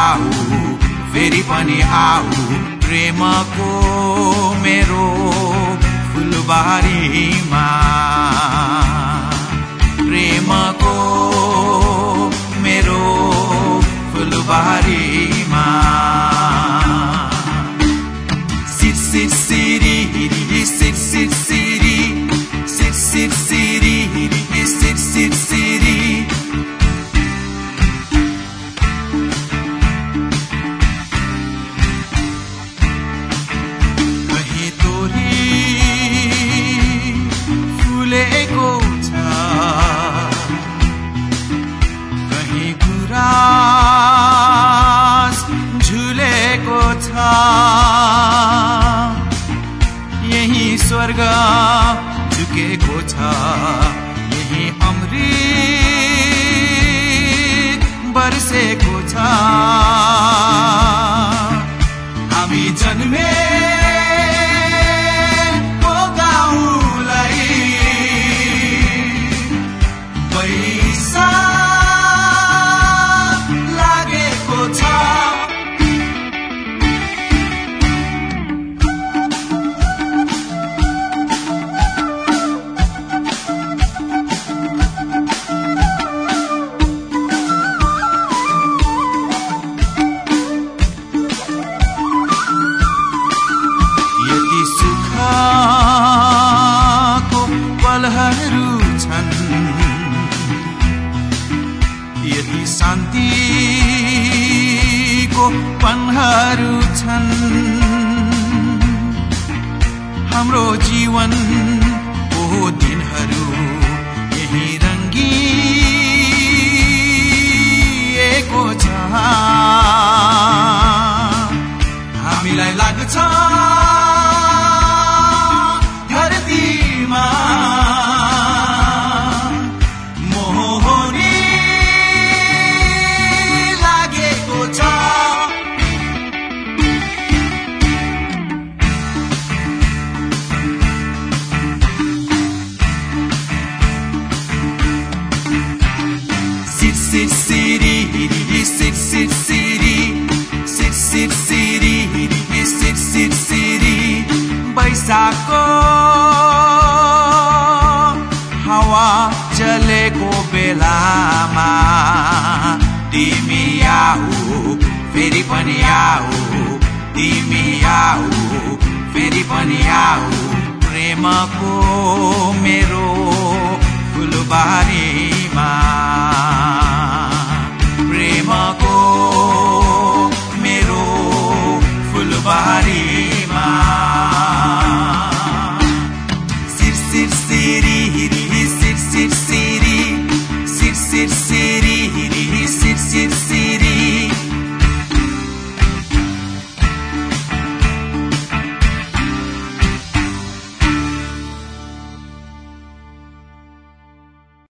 आऊ फेरि पनि आऊ प्रेमको मेरो फुलबारीमा प्रेमको मेरो फुलबारीमा सिट सिट सिरी सिट सिट सिरी सिट सिट सिरी सिट सिट सिरी कहीं तोरी फुलेको छ कहीं गुराँस झुलेको छ यही स्वर्ग झुकेको छ यही अमृत बर्सेको छ हामी जन्मे गाउँलाई पैसा लागेको छ पलहरू छन् यति शान्तिको पलहरू छन् हाम्रो जीवनको दिनहरू यही रङ्गिएको छ हामीलाई लाग्छ धरतीमा Sit city, sit sit city, sit sit city, sit sit city. बैसाखको हावा चलेको बेलामा तिमी आऊ फेरि पनि आऊ तिमी आऊ फेरि पनि आऊ प्रेमको मेरो फुलबारीमा